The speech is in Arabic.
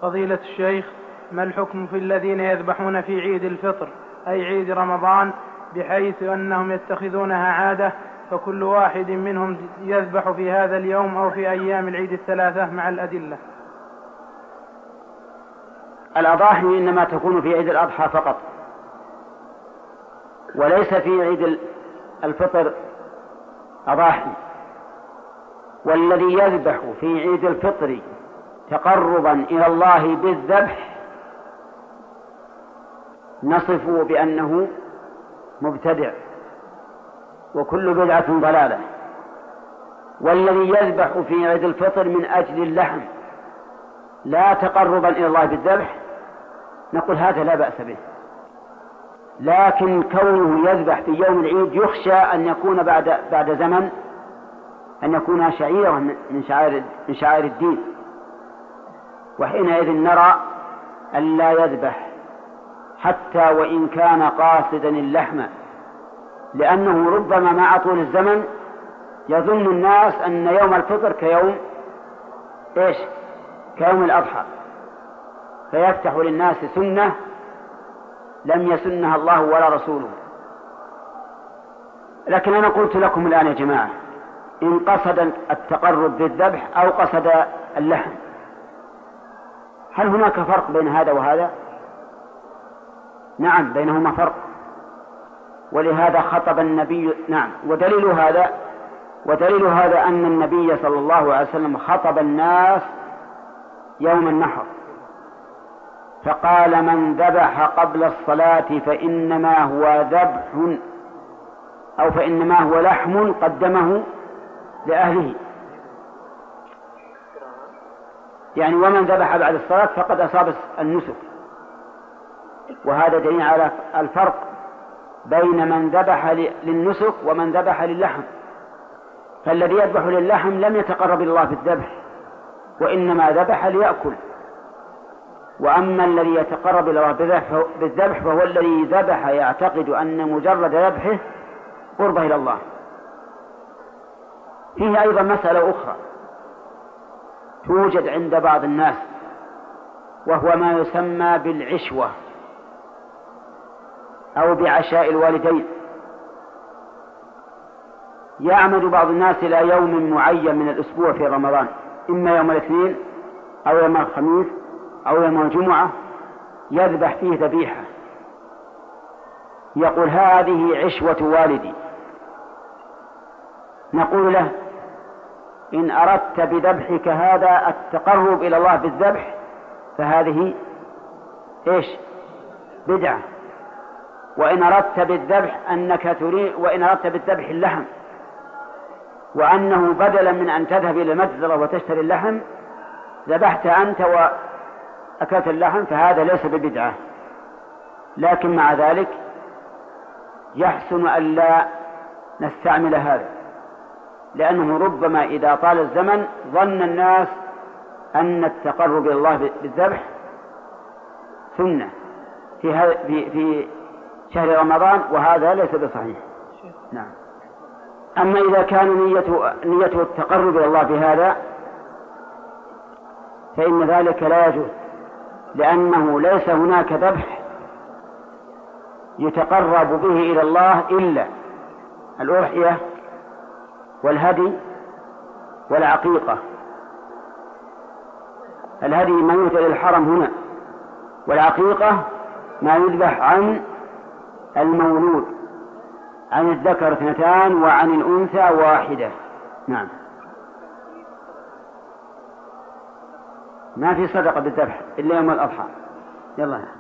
فضيلة الشيخ، ما الحكم في الذين يذبحون في عيد الفطر أي عيد رمضان بحيث أنهم يتخذونها عادة، فكل واحد منهم يذبح في هذا اليوم أو في أيام العيد الثلاثة مع الأدلة؟ الأضاحي إنما تكون في عيد الأضحى فقط، وليس في عيد الفطر أضاحي. والذي يذبح في عيد الفطر تقربا إلى الله بالذبح نصفه بأنه مبتدع، وكل بدعة ضلالة. والذي يذبح في عيد الفطر من أجل اللحم لا تقربا إلى الله بالذبح نقول هذا لا بأس به، لكن كونه يذبح في يوم العيد يخشى أن يكون بعد زمن أن يكون شعيرا من شعائر الدين، وحينئذ نرى أن لا يذبح حتى وإن كان قاصدا اللحم، لأنه ربما مع طول الزمن يظن الناس أن يوم الفطر كيوم الأضحى، فيفتح للناس سنة لم يسنها الله ولا رسوله. لكن أنا قلت لكم الآن يا جماعة، إن قصد التقرب بالذبح أو قصد اللحم، هل هناك فرق بين هذا وهذا؟ نعم، بينهما فرق، ولهذا خطب النبي. نعم، ودليل هذا أن النبي صلى الله عليه وسلم خطب الناس يوم النحر فقال: من ذبح قبل الصلاة فإنما هو لحم قدمه لأهله، يعني ومن ذبح بعد الصلاة فقد أصاب النسك. وهذا دليل على الفرق بين من ذبح للنسك ومن ذبح للحم. فالذي يذبح للحم لم يتقرب إلى الله بالذبح، وإنما ذبح ليأكل. وأما الذي يتقرب إلى الله بالذبح فهو الذي ذبح يعتقد أن مجرد ذبحه قربه إلى الله. فيه أيضا مسألة أخرى توجد عند بعض الناس، وهو ما يسمى بالعشوة أو بعشاء الوالدين. يعمد بعض الناس إلى يوم معين من الأسبوع في رمضان، إما يوم الاثنين أو يوم الخميس أو يوم الجمعة، يذبح فيه ذبيحة، يقول: هذه عشوة والدي. نقول له: إن أردت بذبحك هذا التقرب إلى الله بالذبح فهذه بدعة. وإن أردت بالذبح اللحم، وأنه بدلا من أن تذهب إلى المتجر وتشتري اللحم ذبحت أنت وأكلت اللحم، فهذا ليس ببدعة. لكن مع ذلك يحسن أن لا نستعمل هذا، لأنه ربما إذا طال الزمن ظن الناس أن التقرب إلى الله بالذبح سنة في شهر رمضان، وهذا ليس بصحيح. نعم. أما إذا كان نيته التقرب إلى الله بهذا فإن ذلك لا يجوز، لأنه ليس هناك ذبح يتقرب به إلى الله إلا الأضحية والهدي والعقيقة. الهدي ما يؤتى للحرم هنا، والعقيقة ما يذبح عن المولود، عن الذكر 2 وعن الأنثى 1. نعم. ما في صدقة بالذبح إلا يوم الأضحى. يلا.